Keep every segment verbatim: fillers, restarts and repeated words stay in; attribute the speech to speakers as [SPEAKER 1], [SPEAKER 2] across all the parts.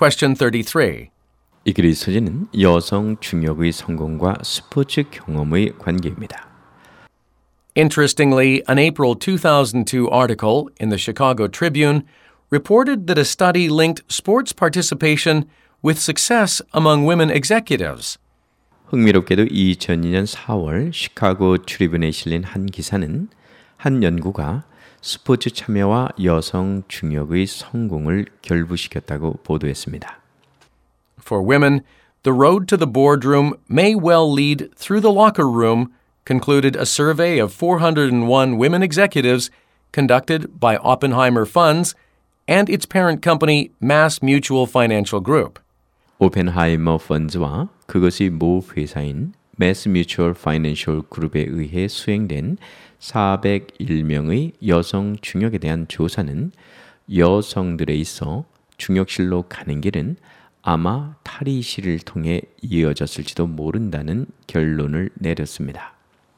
[SPEAKER 1] Question thirty-three.
[SPEAKER 2] 이 글의 소재는 여성 중역의 성공과 스포츠 경험의 관계입니다.
[SPEAKER 1] Interestingly, an April two thousand two article in the Chicago Tribune reported that a study linked sports participation with success among women executives.
[SPEAKER 2] 흥미롭게도 이천이 년 사월 시카고 트리뷴에 실린 한 기사는 한 연구가 스포츠 참여와 여성 중역의 성공을 결부시켰다고 보도했습니다.
[SPEAKER 1] For women, the road to the boardroom may well lead through the locker room, concluded a survey of four hundred one women executives conducted by Oppenheimer Funds and its parent company Mass Mutual Financial Group.
[SPEAKER 2] 오펜하이머 펀즈와 그것의 모 회사인 매스 뮤추얼 파이낸셜 그룹에 의해 수행된 사백일 명의 여성 중역에 대한 조사는 여성들에 있어 중역실로 가는 길은 아마 탈의실을 통해 이어졌을지도 모른다는 결론을 내렸습니다.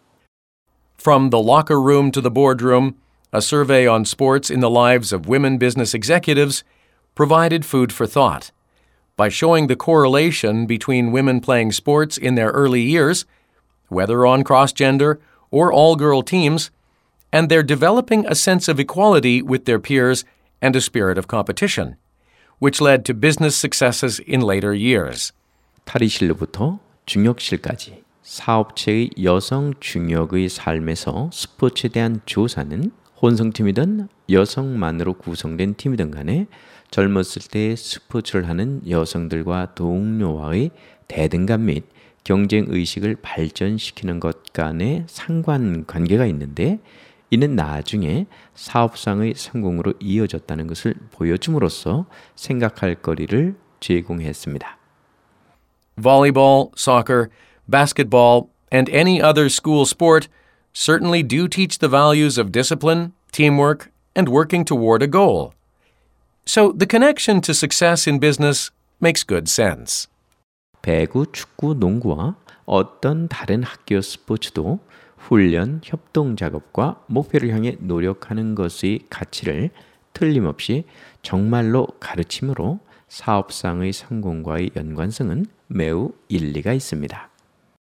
[SPEAKER 1] From the locker room to the boardroom, a survey on sports in the lives of women business executives provided food for thought. By showing the correlation between women playing sports in their early years, whether on cross-gender or all-girl teams, and their developing a sense of equality with their peers and a spirit of competition, which led to business successes in later years.
[SPEAKER 2] 탈의실로부터 중역실까지 사업체의 여성 중역의 삶에서 스포츠에 대한 조사는 혼성팀이든 여성만으로 구성된 팀이든 간에 젊었을 때 스포츠를 하는 여성들과 동료와의 대등감 및 경쟁의식을 발전시키는 것 간의 상관관계가 있는데 이는 나중에 사업상의 성공으로 이어졌다는 것을 보여줌으로써 생각할 거리를 제공했습니다.
[SPEAKER 1] Volleyball, soccer, basketball, and any other school sport certainly do teach the values of discipline, teamwork, and working toward a goal. So the connection to success in business makes good sense.
[SPEAKER 2] 배구, 축구, 농구와 어떤 다른 학교 스포츠도 훈련, 협동 작업과 목표를 향해 노력하는 것의 가치를 틀림없이 정말로 가르침으로 사업상의 성공과의 연관성은 매우 일리가 있습니다.